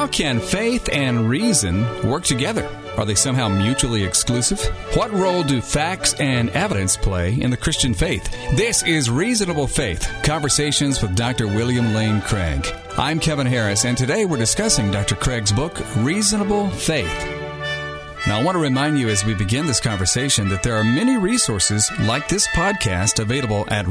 How can faith and reason work together? Are they somehow mutually exclusive? What role do facts and evidence play in the Christian faith? This is Reasonable Faith, Conversations with Dr. William Lane Craig. I'm Kevin Harris, and today we're discussing Dr. Craig's book, Reasonable Faith. Now, I want to remind you as we begin this conversation that there are many resources like this podcast available at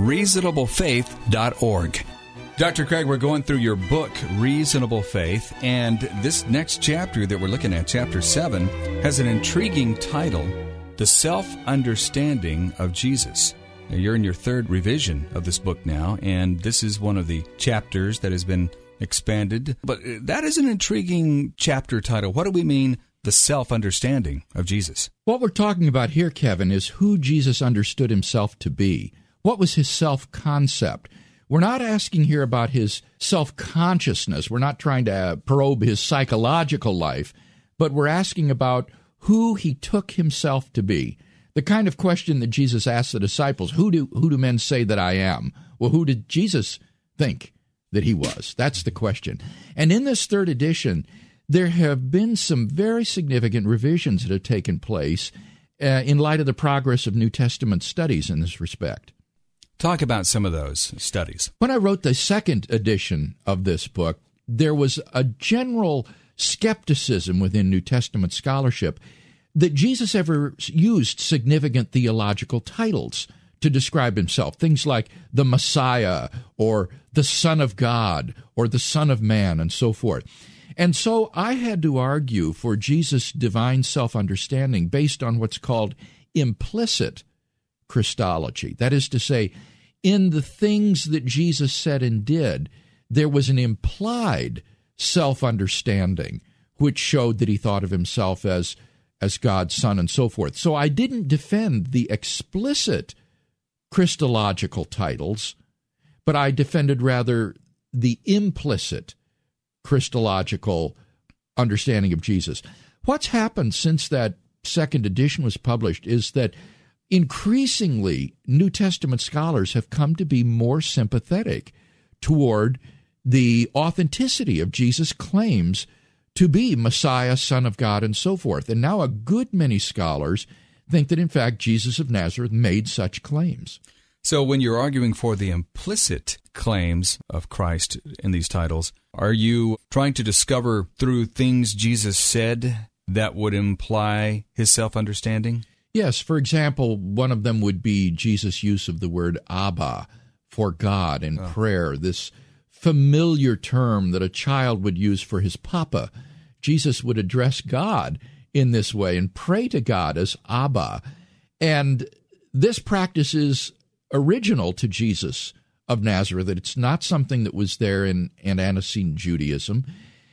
reasonablefaith.org. Dr. Craig, we're going through your book, Reasonable Faith, and this next chapter that we're looking at, Chapter 7, has an intriguing title, The Self-Understanding of Jesus. Now, you're in your third revision of this book now, and this is one of the chapters that has been expanded. But that is an intriguing chapter title. What do we mean, the self-understanding of Jesus? What we're talking about here, Kevin, is who Jesus understood himself to be. What was his self-concept? We're not asking here about his self-consciousness. We're not trying to probe his psychological life, but we're asking about who he took himself to be. The kind of question that Jesus asked the disciples, who do men say that I am? Well, who did Jesus think that he was? That's the question. And in this third edition, there have been some very significant revisions that have taken place in light of the progress of New Testament studies in this respect. Talk about some of those studies. When I wrote the second edition of this book, there was a general skepticism within New Testament scholarship that Jesus ever used significant theological titles to describe himself. Things like the Messiah or the Son of God or the Son of Man and so forth. And so I had to argue for Jesus' divine self-understanding based on what's called implicit Christology. That is to say, in the things that Jesus said and did, there was an implied self-understanding which showed that he thought of himself as God's Son and so forth. So I didn't defend the explicit Christological titles, but I defended rather the implicit Christological understanding of Jesus. What's happened since that second edition was published is that increasingly, New Testament scholars have come to be more sympathetic toward the authenticity of Jesus' claims to be Messiah, Son of God, and so forth. And now a good many scholars think that, in fact, Jesus of Nazareth made such claims. So when you're arguing for the implicit claims of Christ in these titles, are you trying to discover through things Jesus said that would imply his self-understanding? Yes, for example, one of them would be Jesus' use of the word Abba for God in prayer, this familiar term that a child would use for his papa. Jesus would address God in this way and pray to God as Abba. And this practice is original to Jesus of Nazareth. It's not something that was there in Antecedent Judaism.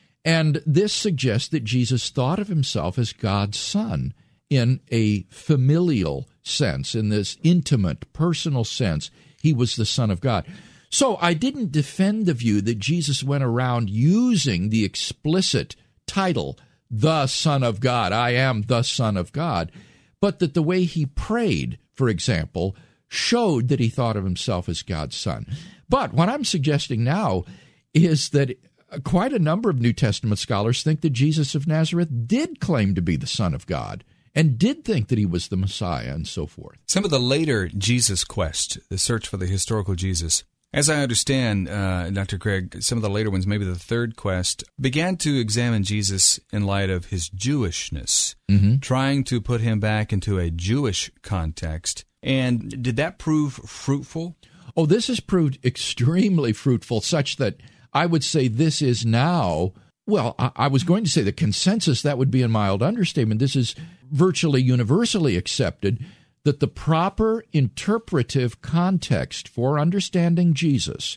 And this suggests that Jesus thought of himself as God's Son in a familial sense, in this intimate, personal sense. He was the Son of God. So I didn't defend the view that Jesus went around using the explicit title, the Son of God, I am the Son of God, but that the way he prayed, for example, showed that he thought of himself as God's Son. But what I'm suggesting now is that quite a number of New Testament scholars think that Jesus of Nazareth did claim to be the Son of God and did think that he was the Messiah and so forth. Some of the later Jesus quest, the search for the historical Jesus, as I understand, Dr. Craig, some of the later ones, maybe the third quest, began to examine Jesus in light of his Jewishness, trying to put him back into a Jewish context. And did that prove fruitful? Oh, this has proved extremely fruitful, such that I would say this is now, well, I was going to say the consensus, that would be a mild understatement. This is virtually universally accepted that the proper interpretive context for understanding Jesus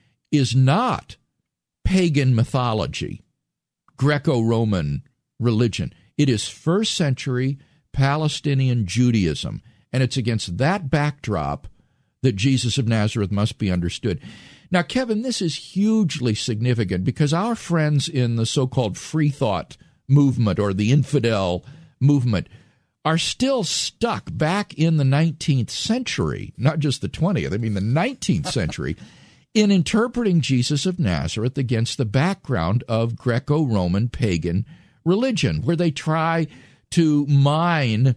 is not pagan mythology, Greco-Roman religion. It is first century Palestinian Judaism, and it's against that backdrop that Jesus of Nazareth must be understood. Now, Kevin, this is hugely significant because our friends in the so-called free thought movement or the infidel movement are still stuck back in the 19th century, not just the 20th, I mean the 19th century, in interpreting Jesus of Nazareth against the background of Greco-Roman pagan religion, where they try to mine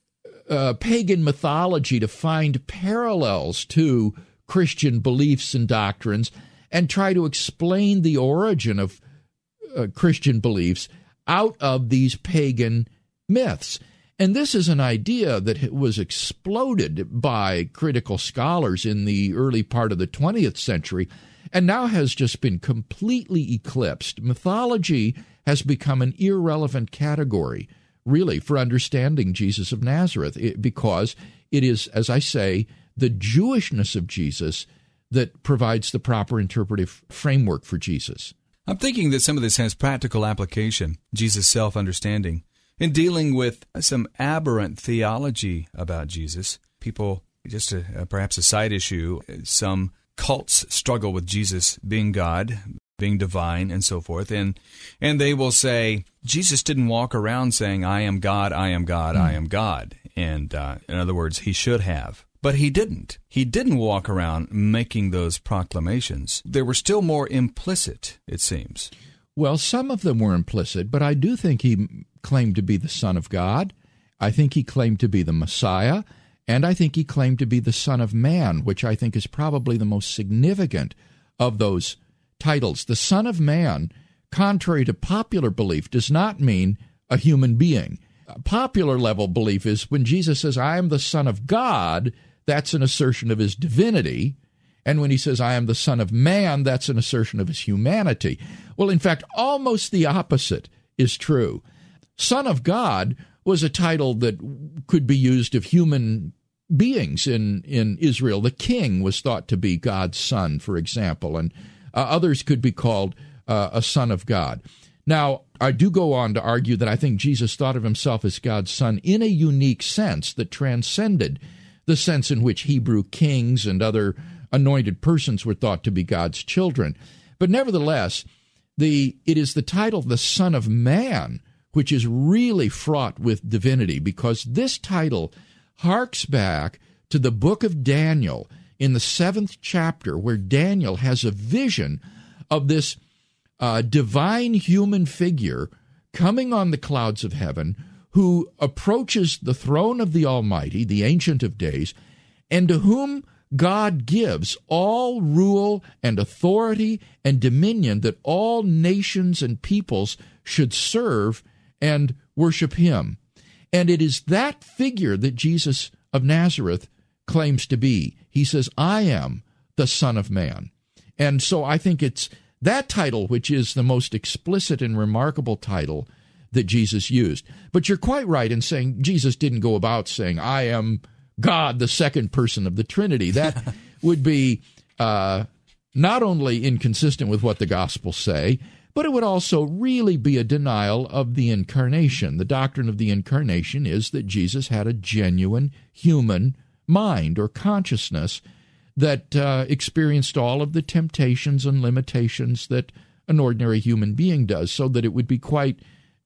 pagan mythology to find parallels to Christian beliefs and doctrines and try to explain the origin of Christian beliefs out of these pagan myths. And this is an idea that was exploded by critical scholars in the early part of the 20th century and now has just been completely eclipsed. Mythology has become an irrelevant category, really, for understanding Jesus of Nazareth, because it is, as I say, the Jewishness of Jesus that provides the proper interpretive framework for Jesus. I'm thinking that some of this has practical application, Jesus' self-understanding. In dealing with some aberrant theology about Jesus, people, just perhaps a side issue, some cults struggle with Jesus being God, being divine, and so forth, and they will say, Jesus didn't walk around saying, I am God, I am God, I am God. And in other words, he should have. But he didn't. He didn't walk around making those proclamations. They were still more implicit, it seems. Well, some of them were implicit, but I do think he claimed to be the Son of God. I think he claimed to be the Messiah, and I think he claimed to be the Son of Man, which I think is probably the most significant of those titles. The Son of Man, contrary to popular belief, does not mean a human being. Popular level belief is when Jesus says, I am the Son of God, that's an assertion of his divinity. And when he says, I am the Son of Man, that's an assertion of his humanity. Well, in fact, almost the opposite is true. Son of God was a title that could be used of human beings in Israel. The king was thought to be God's son, for example, and others could be called a son of God. Now, I do go on to argue that I think Jesus thought of himself as God's son in a unique sense that transcended the sense in which Hebrew kings and other anointed persons were thought to be God's children. But nevertheless, it is the title, the Son of Man, which is really fraught with divinity, because this title harks back to the book of Daniel in the 7th chapter, where Daniel has a vision of this divine human figure coming on the clouds of heaven, who approaches the throne of the Almighty, the Ancient of Days, and to whom God gives all rule and authority and dominion that all nations and peoples should serve and worship him. And it is that figure that Jesus of Nazareth claims to be. He says, I am the Son of Man. And so I think it's that title which is the most explicit and remarkable title that Jesus used. But you're quite right in saying Jesus didn't go about saying, I am God, the second person of the Trinity. That would be not only inconsistent with what the Gospels say, but it would also really be a denial of the Incarnation. The doctrine of the Incarnation is that Jesus had a genuine human mind or consciousness that experienced all of the temptations and limitations that an ordinary human being does, so that it would be quite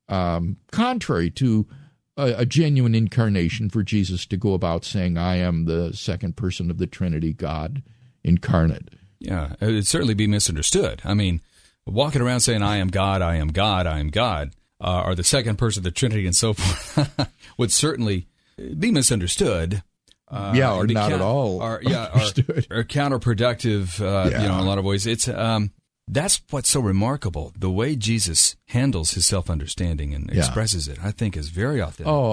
contrary to a genuine incarnation for Jesus to go about saying, I am the second person of the Trinity, God incarnate. Yeah, it would certainly be misunderstood. I mean, walking around saying, I am God, I am God, I am God, or the second person of the Trinity and so forth, would certainly be misunderstood. Or not at all. Or counterproductive, in a lot of ways. It's that's what's so remarkable. The way Jesus handles his self-understanding and expresses it, I think, is very authentic. Oh,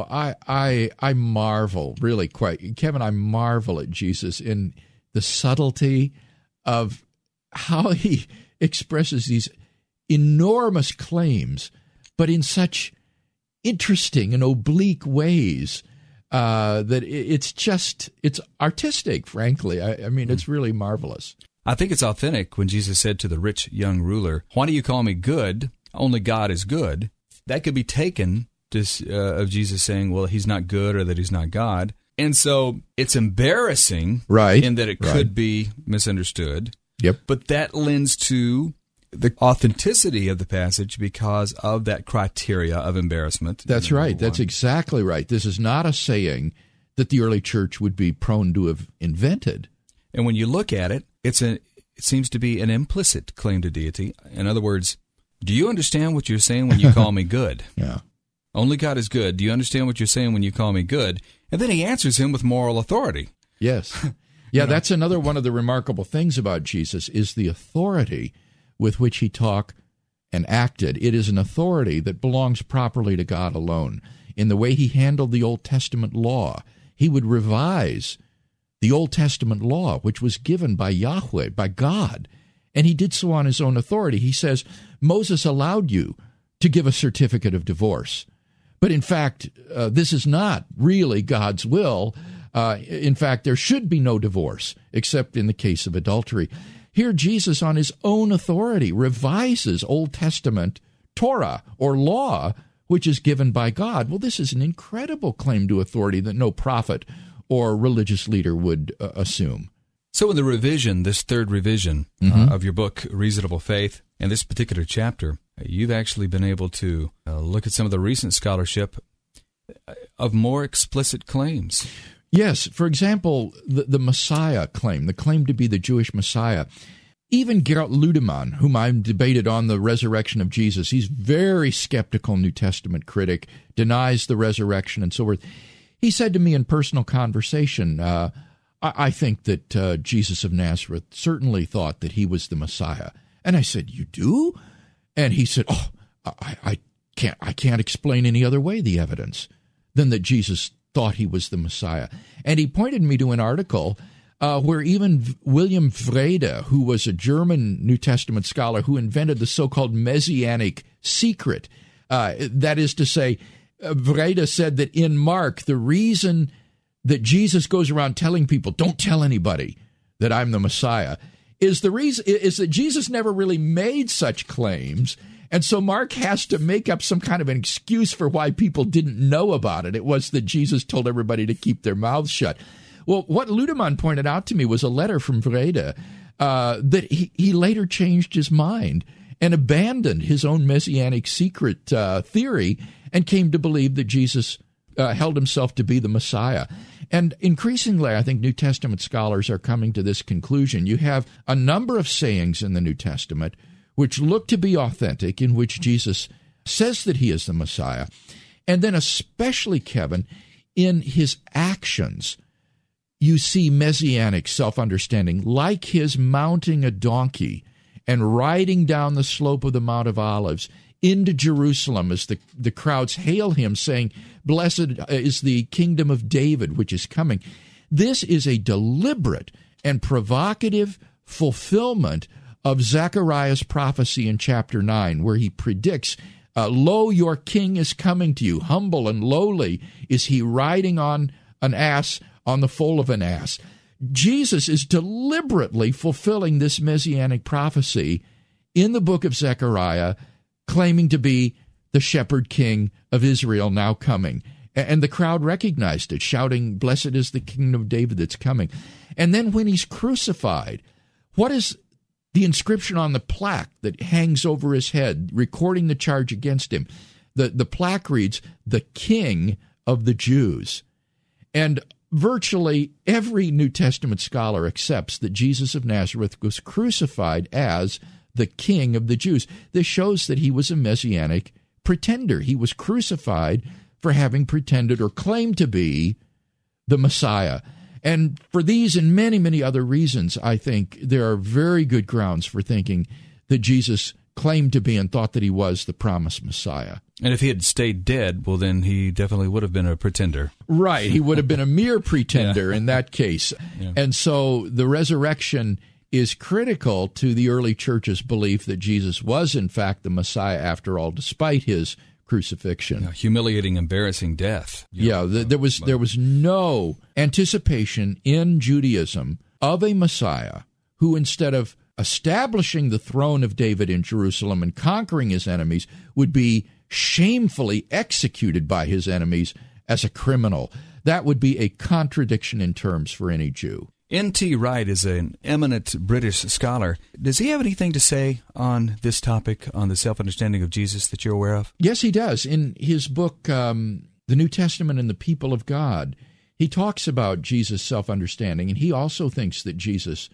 I marvel, really quite. Kevin, I marvel at Jesus in the subtlety of how he expresses these enormous claims, but in such interesting and oblique ways that it's artistic, frankly. I mean, it's really marvelous. I think it's authentic when Jesus said to the rich young ruler, why do you call me good? Only God is good. That could be taken of Jesus saying, well, he's not good or that he's not God. And so it's embarrassing in that it could be misunderstood. Yep. But that lends to the authenticity of the passage because of that criteria of embarrassment. That's right. That's exactly right. This is not a saying that the early church would be prone to have invented. And when you look at it, it's it seems to be an implicit claim to deity. In other words, do you understand what you're saying when you call me good? Yeah. Only God is good. Do you understand what you're saying when you call me good? And then he answers him with moral authority. Yes. Yeah, that's another one of the remarkable things about Jesus is the authority with which he talked and acted. It is an authority that belongs properly to God alone. In the way he handled the Old Testament law, he would revise the Old Testament law, which was given by Yahweh, by God, and he did so on his own authority. He says, Moses allowed you to give a certificate of divorce. But in fact, this is not really God's will. In fact, there should be no divorce, except in the case of adultery. Here, Jesus, on his own authority, revises Old Testament Torah or law, which is given by God. Well, this is an incredible claim to authority that no prophet or religious leader would assume. So in the revision, this third revision of your book, Reasonable Faith, and this particular chapter, you've actually been able to look at some of the recent scholarship of more explicit claims. Yes. For example, the Messiah claim, the claim to be the Jewish Messiah. Even Gerald Ludemann, whom I've debated on the resurrection of Jesus, he's very skeptical New Testament critic, denies the resurrection and so forth. He said to me in personal conversation, I think that Jesus of Nazareth certainly thought that he was the Messiah. And I said, you do? And he said, I can't explain any other way the evidence than that Jesus thought he was the Messiah. And he pointed me to an article where even William Wrede, who was a German New Testament scholar who invented the so-called Messianic secret, that is to say, Wrede said that in Mark, the reason that Jesus goes around telling people, don't tell anybody that I'm the Messiah, is that Jesus never really made such claims. And so Mark has to make up some kind of an excuse for why people didn't know about it. It was that Jesus told everybody to keep their mouths shut. Well, what Ludemann pointed out to me was a letter from Wrede that he later changed his mind and abandoned his own Messianic secret theory and came to believe that Jesus held himself to be the Messiah. And increasingly, I think New Testament scholars are coming to this conclusion. You have a number of sayings in the New Testament which look to be authentic, in which Jesus says that he is the Messiah. And then especially, Kevin, in his actions, you see messianic self-understanding, like his mounting a donkey and riding down the slope of the Mount of Olives into Jerusalem as the crowds hail him, saying, "Blessed is the kingdom of David, which is coming." This is a deliberate and provocative fulfillment of Zechariah's prophecy in chapter 9, where he predicts, "Lo, your king is coming to you. Humble and lowly is he, riding on an ass, on the foal of an ass." Jesus is deliberately fulfilling this messianic prophecy in the book of Zechariah, claiming to be the shepherd king of Israel now coming. And the crowd recognized it, shouting, "Blessed is the kingdom of David that's coming." And then when he's crucified, what is the inscription on the plaque that hangs over his head, recording the charge against him? The plaque reads, "The King of the Jews." And virtually every New Testament scholar accepts that Jesus of Nazareth was crucified as the King of the Jews. This shows that he was a messianic pretender. He was crucified for having pretended or claimed to be the Messiah. And for these and many, many other reasons, I think there are very good grounds for thinking that Jesus claimed to be and thought that he was the promised Messiah. And if he had stayed dead, well, then he definitely would have been a pretender. Right. He would have been a mere pretender in that case. Yeah. And so the resurrection is critical to the early church's belief that Jesus was, in fact, the Messiah after all, despite his crucifixion. Humiliating, embarrassing death. There was no anticipation in Judaism of a Messiah who, instead of establishing the throne of David in Jerusalem and conquering his enemies, would be shamefully executed by his enemies as a criminal. That would be a contradiction in terms for any Jew. N.T. Wright is an eminent British scholar. Does he have anything to say on this topic, on the self-understanding of Jesus that you're aware of? Yes, he does. In his book, The New Testament and the People of God, he talks about Jesus' self-understanding, and he also thinks that Jesus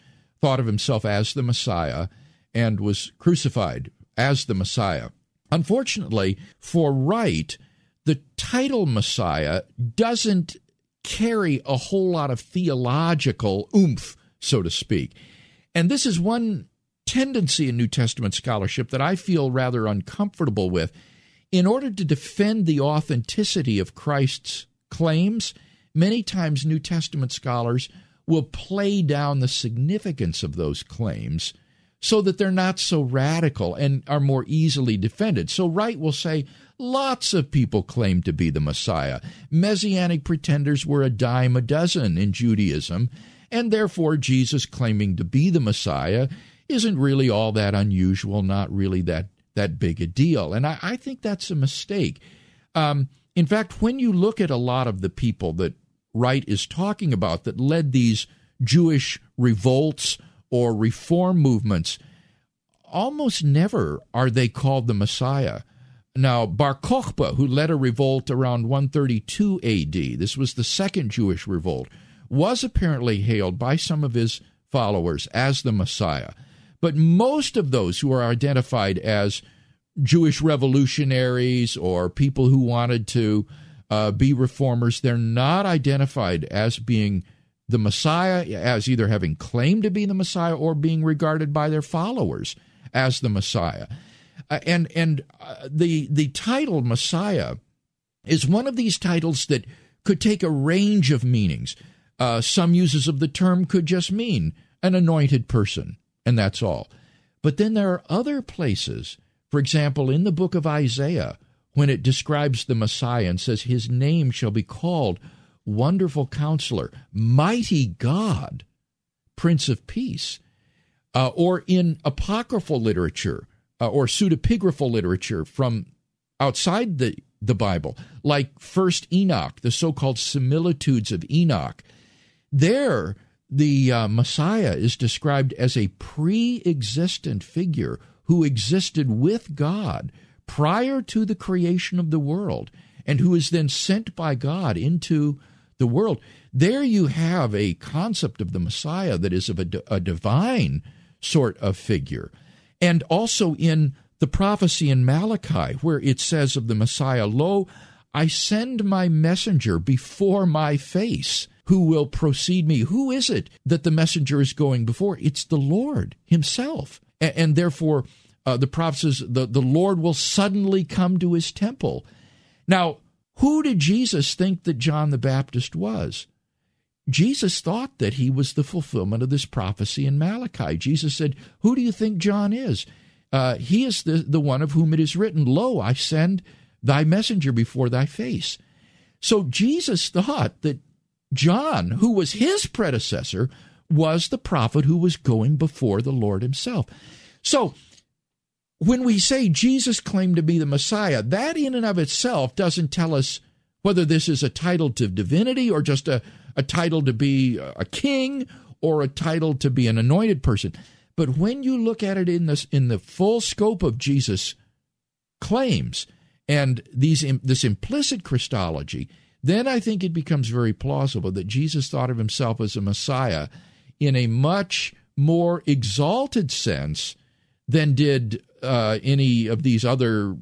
thought of himself as the Messiah and was crucified as the Messiah. Unfortunately, for Wright, the title Messiah doesn't carry a whole lot of theological oomph, so to speak. And this is one tendency in New Testament scholarship that I feel rather uncomfortable with. In order to defend the authenticity of Christ's claims, many times New Testament scholars will play down the significance of those claims so that they're not so radical and are more easily defended. So Wright will say, lots of people claim to be the Messiah. Messianic pretenders were a dime a dozen in Judaism, and therefore Jesus claiming to be the Messiah isn't really all that unusual, not really that big a deal. And I think that's a mistake. In fact, when you look at a lot of the people that Wright is talking about that led these Jewish revolts or reform movements, almost never are they called the Messiah. Now, Bar Kokhba, who led a revolt around 132 A.D., this was the second Jewish revolt, was apparently hailed by some of his followers as the Messiah. But most of those who are identified as Jewish revolutionaries or people who wanted to be reformers, they're not identified as being the Messiah, as either having claimed to be the Messiah or being regarded by their followers as the Messiah. The title Messiah is one of these titles that could take a range of meanings. Some uses of the term could just mean an anointed person, and that's all. But then there are other places, for example, in the book of Isaiah, when it describes the Messiah and says, his name shall be called Wonderful Counselor, Mighty God, Prince of Peace. Or in apocryphal literature or pseudepigraphal literature from outside the Bible, like First Enoch, the so-called similitudes of Enoch. There, the Messiah is described as a pre-existent figure who existed with God prior to the creation of the world and who is then sent by God into the world. There you have a concept of the Messiah that is of a divine sort of figure. And also in the prophecy in Malachi, where it says of the Messiah, lo, I send my messenger before my face, who will precede me. Who is it that the messenger is going before? It's the Lord himself. And therefore, the prophet says the Lord will suddenly come to his temple. Now, who did Jesus think that John the Baptist was? Jesus thought that he was the fulfillment of this prophecy in Malachi. Jesus said, who do you think John is? He is the one of whom it is written, lo, I send thy messenger before thy face. So Jesus thought that John, who was his predecessor, was the prophet who was going before the Lord himself. So when we say Jesus claimed to be the Messiah, that in and of itself doesn't tell us whether this is a title to divinity or just a title to be a king or a title to be an anointed person. But when you look at it in the full scope of Jesus' claims and this implicit Christology, then I think it becomes very plausible that Jesus thought of himself as a Messiah in a much more exalted sense than did any of these other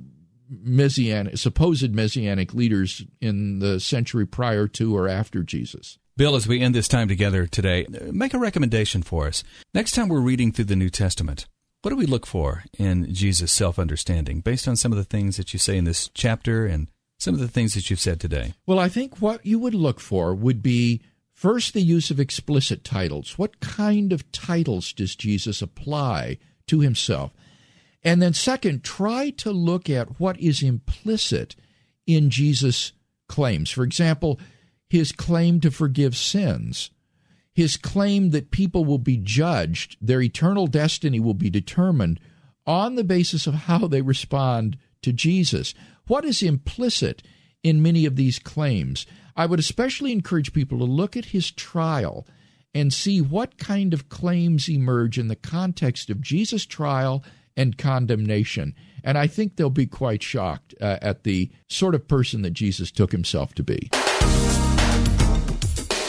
supposed messianic leaders in the century prior to or after Jesus. Bill, as we end this time together today, make a recommendation for us. Next time we're reading through the New Testament, what do we look for in Jesus' self-understanding based on some of the things that you say in this chapter and some of the things that you've said today? Well, I think what you would look for would be, first, the use of explicit titles. What kind of titles does Jesus apply to himself? And then second, try to look at what is implicit in Jesus' claims. For example, his claim to forgive sins, his claim that people will be judged, their eternal destiny will be determined on the basis of how they respond to Jesus. What is implicit in many of these claims? I would especially encourage people to look at his trial and see what kind of claims emerge in the context of Jesus' trial and condemnation. And I think they'll be quite shocked at the sort of person that Jesus took himself to be.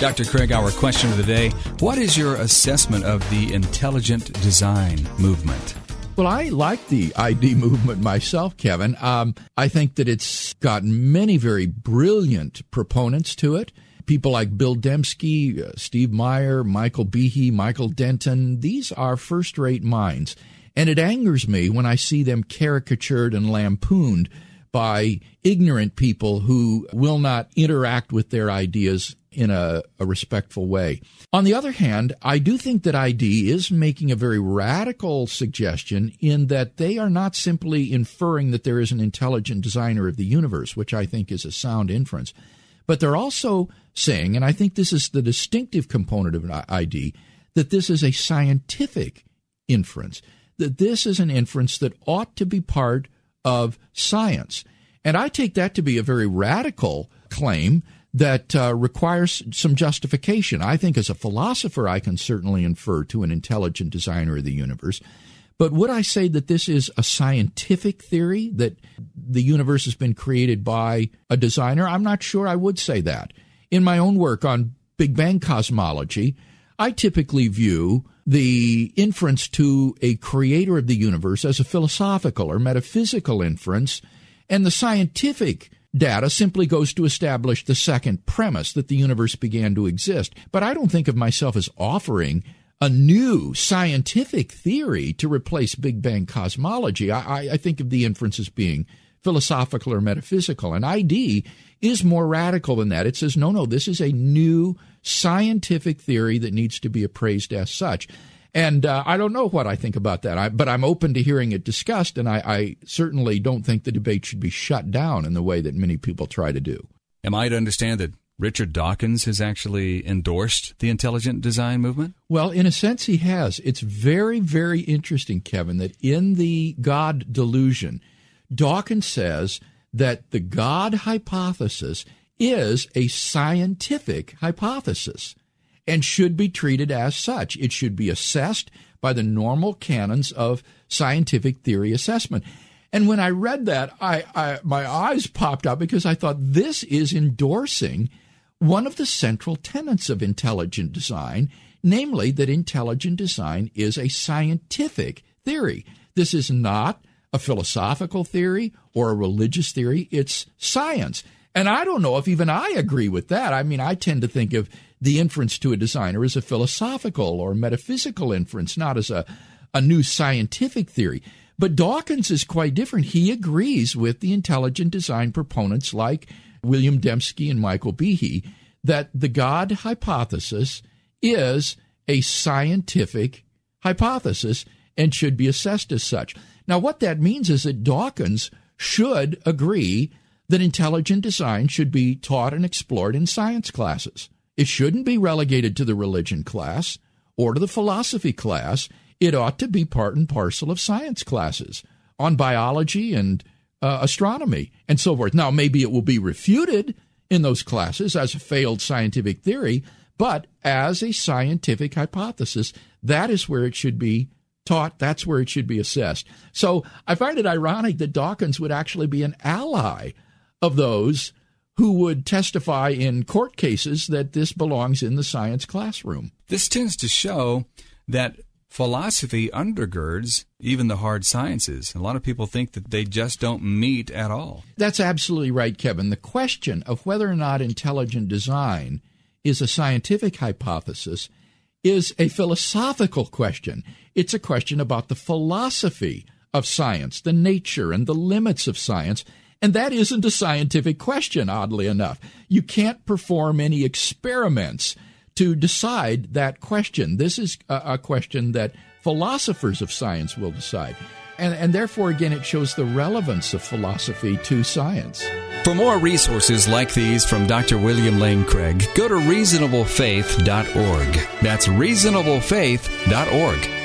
Dr. Craig, our question of the day, what is your assessment of the intelligent design movement? Well, I like the ID movement myself, Kevin. I think that it's got many very brilliant proponents to it. People like Bill Dembski, Steve Meyer, Michael Behe, Michael Denton. These are first-rate minds. And it angers me when I see them caricatured and lampooned by ignorant people who will not interact with their ideas in a respectful way. On the other hand, I do think that ID is making a very radical suggestion in that they are not simply inferring that there is an intelligent designer of the universe, which I think is a sound inference, but they're also saying, and I think this is the distinctive component of ID, that this is a scientific inference, that this is an inference that ought to be part of science. And I take that to be a very radical claim that requires some justification. I think as a philosopher, I can certainly infer to an intelligent designer of the universe. But would I say that this is a scientific theory, that the universe has been created by a designer? I'm not sure I would say that. In my own work on Big Bang cosmology, I typically view the inference to a creator of the universe as a philosophical or metaphysical inference, and the scientific data simply goes to establish the second premise, that the universe began to exist. But I don't think of myself as offering a new scientific theory to replace Big Bang cosmology. I think of the inference as being philosophical or metaphysical, and ID is more radical than that. It says, no, this is a new scientific theory that needs to be appraised as such. And I don't know what I think about that, but I'm open to hearing it discussed, and I certainly don't think the debate should be shut down in the way that many people try to do. Am I to understand that Richard Dawkins has actually endorsed the intelligent design movement? Well, in a sense, he has. It's very, very interesting, Kevin, that in the God delusion, Dawkins says that the God hypothesis is a scientific hypothesis and should be treated as such. It should be assessed by the normal canons of scientific theory assessment. And when I read that, my eyes popped up because I thought this is endorsing one of the central tenets of intelligent design, namely that intelligent design is a scientific theory. This is not a philosophical theory or a religious theory. It's science. And I don't know if even I agree with that. I mean, I tend to think of the inference to a designer as a philosophical or metaphysical inference, not as a new scientific theory. But Dawkins is quite different. He agrees with the intelligent design proponents like William Dembski and Michael Behe that the God hypothesis is a scientific hypothesis and should be assessed as such. Now, what that means is that Dawkins should agree that intelligent design should be taught and explored in science classes. It shouldn't be relegated to the religion class or to the philosophy class. It ought to be part and parcel of science classes on biology and astronomy and so forth. Now, maybe it will be refuted in those classes as a failed scientific theory, but as a scientific hypothesis, that is where it should be taught. That's where it should be assessed. So I find it ironic that Dawkins would actually be an ally of those who would testify in court cases that this belongs in the science classroom. This tends to show that philosophy undergirds even the hard sciences. A lot of people think that they just don't meet at all. That's absolutely right, Kevin. The question of whether or not intelligent design is a scientific hypothesis is a philosophical question. It's a question about the philosophy of science, the nature and the limits of science. And that isn't a scientific question, oddly enough. You can't perform any experiments to decide that question. This is a question that philosophers of science will decide. And therefore, again, it shows the relevance of philosophy to science. For more resources like these from Dr. William Lane Craig, go to reasonablefaith.org. That's reasonablefaith.org.